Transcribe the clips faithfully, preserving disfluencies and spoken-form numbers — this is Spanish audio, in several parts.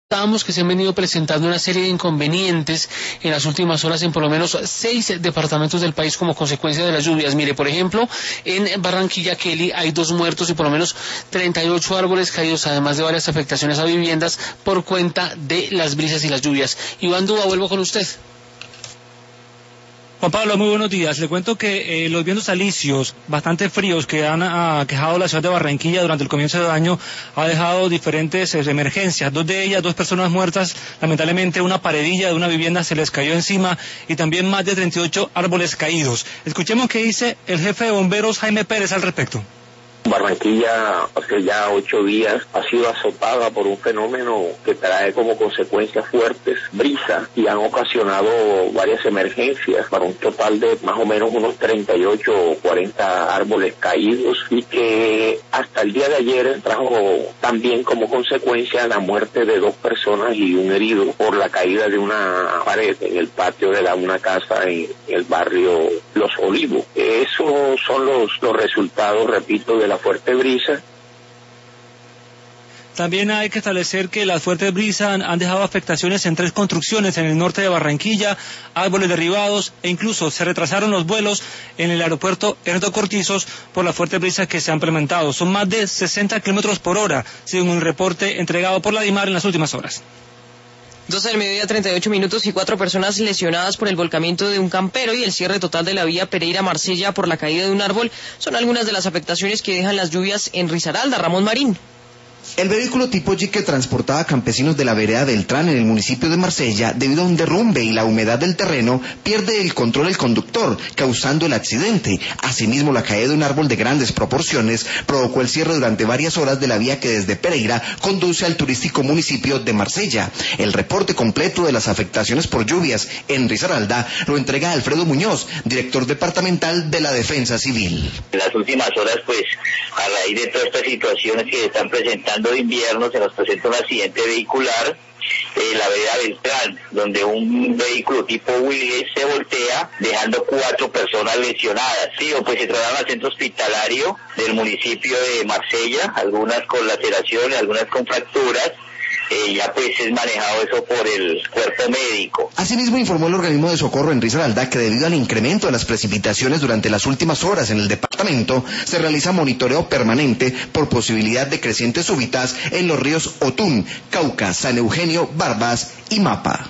Sabemos que se han venido presentando una serie de inconvenientes en las últimas horas en por lo menos seis departamentos del país como consecuencia de las lluvias. Mire, por ejemplo, en Barranquilla, Kelly, hay dos muertos y por lo menos treinta y ocho árboles caídos, además de varias afectaciones a viviendas por cuenta de las brisas y las lluvias. Iván Duba, vuelvo con usted. Juan Pablo, muy buenos días. Le cuento que eh, los vientos alisios, bastante fríos, que han aquejado la ciudad de Barranquilla durante el comienzo del año, ha dejado diferentes eh, emergencias. Dos de ellas, dos personas muertas, lamentablemente una paredilla de una vivienda se les cayó encima y también más de treinta y ocho árboles caídos. Escuchemos qué dice el jefe de bomberos, Jaime Pérez, al respecto. Barranquilla hace ya ocho días ha sido azotada por un fenómeno que trae como consecuencias fuertes brisas y han ocasionado varias emergencias para un total de más o menos unos treinta y ocho o cuarenta árboles caídos y que hasta el día de ayer trajo también como consecuencia la muerte de dos personas y un herido por la caída de una pared en el patio de la, una casa en el barrio Los Olivos. Esos son los, los resultados, repito, de la fuerte brisa. También hay que establecer que las fuertes brisas han, han dejado afectaciones en tres construcciones en el norte de Barranquilla, árboles derribados e incluso se retrasaron los vuelos en el aeropuerto Ernesto Cortizos por las fuertes brisas que se han implementado. Son más de sesenta kilómetros por hora, según un reporte entregado por la DIMAR en las últimas horas. doce del mediodía, treinta y ocho minutos y cuatro personas lesionadas por el volcamiento de un campero y el cierre total de la vía Pereira-Marsella por la caída de un árbol son algunas de las afectaciones que dejan las lluvias en Risaralda. Ramón Marín. El vehículo tipo Jeep que transportaba a campesinos de la vereda Beltrán en el municipio de Marsella, debido a un derrumbe y la humedad del terreno, pierde el control el conductor, causando el accidente. Asimismo, la caída de un árbol de grandes proporciones provocó el cierre durante varias horas de la vía que desde Pereira conduce al turístico municipio de Marsella. El reporte completo de las afectaciones por lluvias en Risaralda lo entrega Alfredo Muñoz, director departamental de la Defensa Civil. En las últimas horas, pues, a raíz de todas estas situaciones que se están presentando de invierno, se nos presenta un accidente vehicular en la vereda Beltrán, donde un vehículo tipo Willys se voltea, dejando cuatro personas lesionadas. Sí, o pues se trasladan al centro hospitalario del municipio de Marsella, algunas con laceraciones, algunas con fracturas. Eh, ya pues es manejado eso por el cuerpo médico. Asimismo informó el organismo de socorro en Risaralda que debido al incremento de las precipitaciones durante las últimas horas en el departamento, se realiza monitoreo permanente por posibilidad de crecientes súbitas en los ríos Otún, Cauca, San Eugenio, Barbas y Mapa.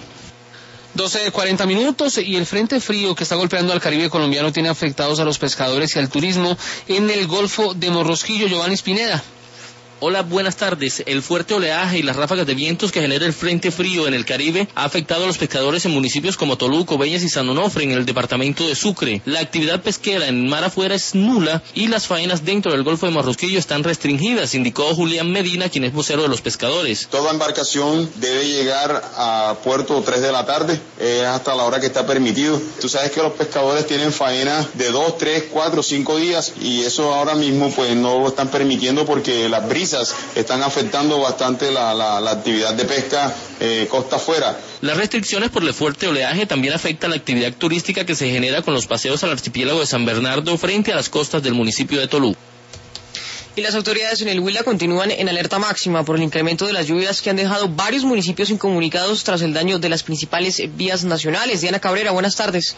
doce de cuarenta minutos y el frente frío que está golpeando al Caribe colombiano tiene afectados a los pescadores y al turismo en el Golfo de Morrosquillo. Giovanni Pineda. Hola, buenas tardes. El fuerte oleaje y las ráfagas de vientos que genera el frente frío en el Caribe ha afectado a los pescadores en municipios como Toluco, Beñas y San Onofre en el departamento de Sucre. La actividad pesquera en mar afuera es nula y las faenas dentro del Golfo de Morrosquillo están restringidas, indicó Julián Medina, quien es vocero de los pescadores. Toda embarcación debe llegar a puerto tres de la tarde, eh, hasta la hora que está permitido. Tú sabes que los pescadores tienen faenas de dos, tres, cuatro, cinco días y eso ahora mismo pues no lo están permitiendo porque las brisas están afectando bastante la, la, la actividad de pesca eh, costa afuera. Las restricciones por el fuerte oleaje también afectan la actividad turística que se genera con los paseos al archipiélago de San Bernardo frente a las costas del municipio de Tolú. Y las autoridades en el Huila continúan en alerta máxima por el incremento de las lluvias que han dejado varios municipios incomunicados tras el daño de las principales vías nacionales. Diana Cabrera, buenas tardes.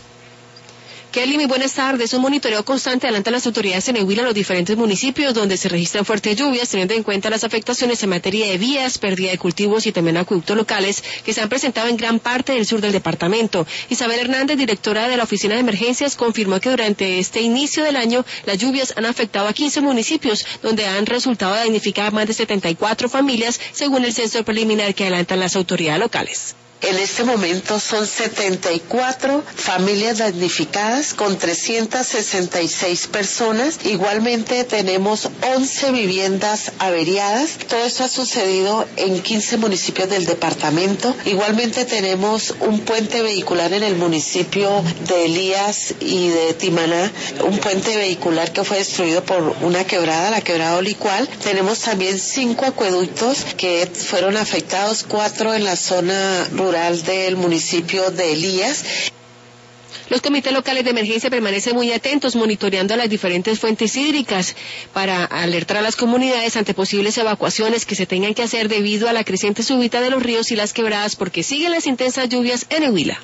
Kelly, muy buenas tardes. Un monitoreo constante adelantan las autoridades en el Huila en los diferentes municipios donde se registran fuertes lluvias, teniendo en cuenta las afectaciones en materia de vías, pérdida de cultivos y también acueductos locales que se han presentado en gran parte del sur del departamento. Isabel Hernández, directora de la Oficina de Emergencias, confirmó que durante este inicio del año las lluvias han afectado a quince municipios, donde han resultado damnificar más de setenta y cuatro familias, según el censo preliminar que adelantan las autoridades locales. En este momento son setenta y cuatro familias damnificadas con trescientas sesenta y seis personas. Igualmente tenemos once viviendas averiadas. Todo esto ha sucedido en quince municipios del departamento. Igualmente tenemos un puente vehicular en el municipio de Elías y de Timaná, un puente vehicular que fue destruido por una quebrada, la quebrada Olicual. Tenemos también cinco acueductos que fueron afectados, cuatro en la zona rural del municipio de Elías. Los comités locales de emergencia permanecen muy atentos, monitoreando las diferentes fuentes hídricas para alertar a las comunidades ante posibles evacuaciones que se tengan que hacer debido a la creciente súbita de los ríos y las quebradas, porque siguen las intensas lluvias en el Huila.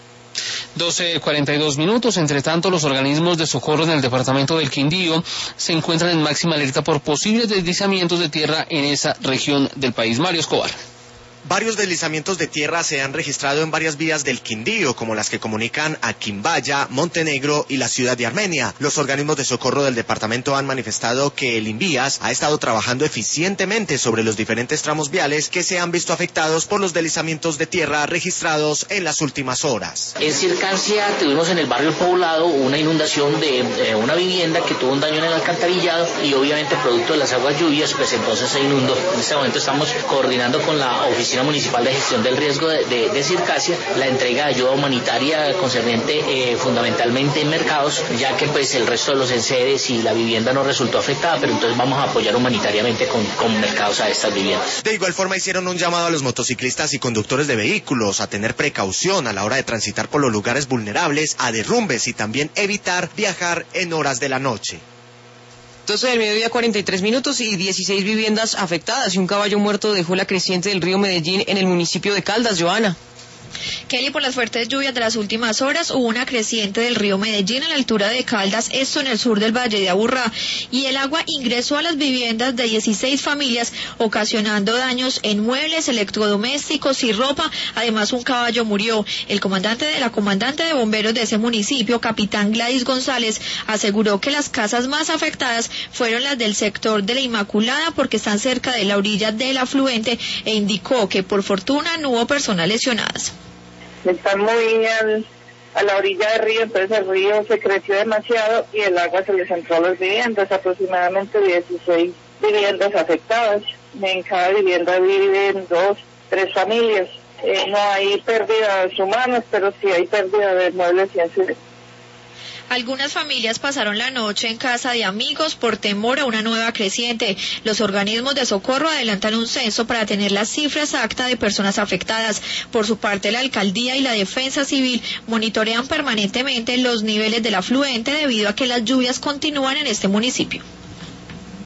doce cuarenta y dos minutos. Entre tanto, los organismos de socorro en el departamento del Quindío se encuentran en máxima alerta por posibles deslizamientos de tierra en esa región del país. Mario Escobar. Varios deslizamientos de tierra se han registrado en varias vías del Quindío, como las que comunican a Quimbaya, Montenegro y la ciudad de Armenia. Los organismos de socorro del departamento han manifestado que el Invías ha estado trabajando eficientemente sobre los diferentes tramos viales que se han visto afectados por los deslizamientos de tierra registrados en las últimas horas. En Circancia tuvimos en el barrio El Poblado una inundación de eh, una vivienda que tuvo un daño en el alcantarillado y obviamente producto de las aguas lluvias, pues entonces se inundó. En este momento estamos coordinando con la oficina Municipal de Gestión del Riesgo de, de, de Circasia la entrega de ayuda humanitaria concerniente eh, fundamentalmente en mercados, ya que pues el resto de los enseres y la vivienda no resultó afectada, pero entonces vamos a apoyar humanitariamente con, con mercados a estas viviendas. De igual forma hicieron un llamado a los motociclistas y conductores de vehículos a tener precaución a la hora de transitar por los lugares vulnerables a derrumbes y también evitar viajar en horas de la noche. doce del mediodía, cuarenta y tres minutos y dieciséis viviendas afectadas y un caballo muerto dejó la creciente del río Medellín en el municipio de Caldas. Joana. Kelly, por las fuertes lluvias de las últimas horas hubo una creciente del río Medellín a la altura de Caldas, esto en el sur del Valle de Aburrá, y el agua ingresó a las viviendas de dieciséis familias, ocasionando daños en muebles, electrodomésticos y ropa. Además, un caballo murió. El comandante de la comandante de bomberos de ese municipio, capitán Gladys González, aseguró que las casas más afectadas fueron las del sector de la Inmaculada porque están cerca de la orilla del afluente, e indicó que por fortuna no hubo personas lesionadas. Están muy al, a la orilla del río, entonces el río se creció demasiado y el agua se les entró a las viviendas, aproximadamente dieciséis viviendas afectadas. En cada vivienda viven dos, tres familias. Eh, no hay pérdidas humanas, pero sí hay pérdida de muebles y enseres. Algunas familias pasaron la noche en casa de amigos por temor a una nueva creciente. Los organismos de socorro adelantan un censo para tener las cifras exactas de personas afectadas. Por su parte, la alcaldía y la defensa civil monitorean permanentemente los niveles del afluente debido a que las lluvias continúan en este municipio.